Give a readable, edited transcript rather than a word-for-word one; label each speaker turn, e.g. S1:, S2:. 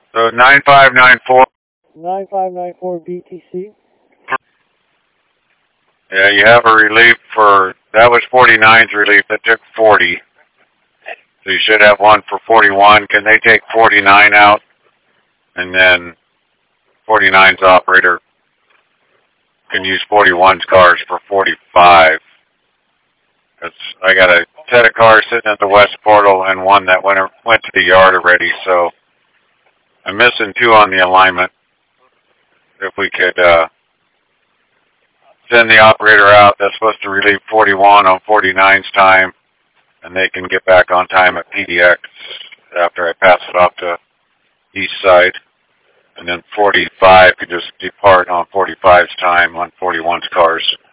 S1: So 9594.
S2: 9594 BTC.
S1: Yeah, you have a relief for, that was 49's relief. That took 40. So you should have one for 41. Can they take 49 out? And then 49's operator can use 41's cars for 45. I got a set of cars sitting at the west portal and one that went to the yard already. So I'm missing two on the alignment. If we could send the operator out, that's supposed to relieve 41 on 49's time, and they can get back on time at PDX after I pass it off to east side. And then 45 could just depart on 45's time on 41's cars.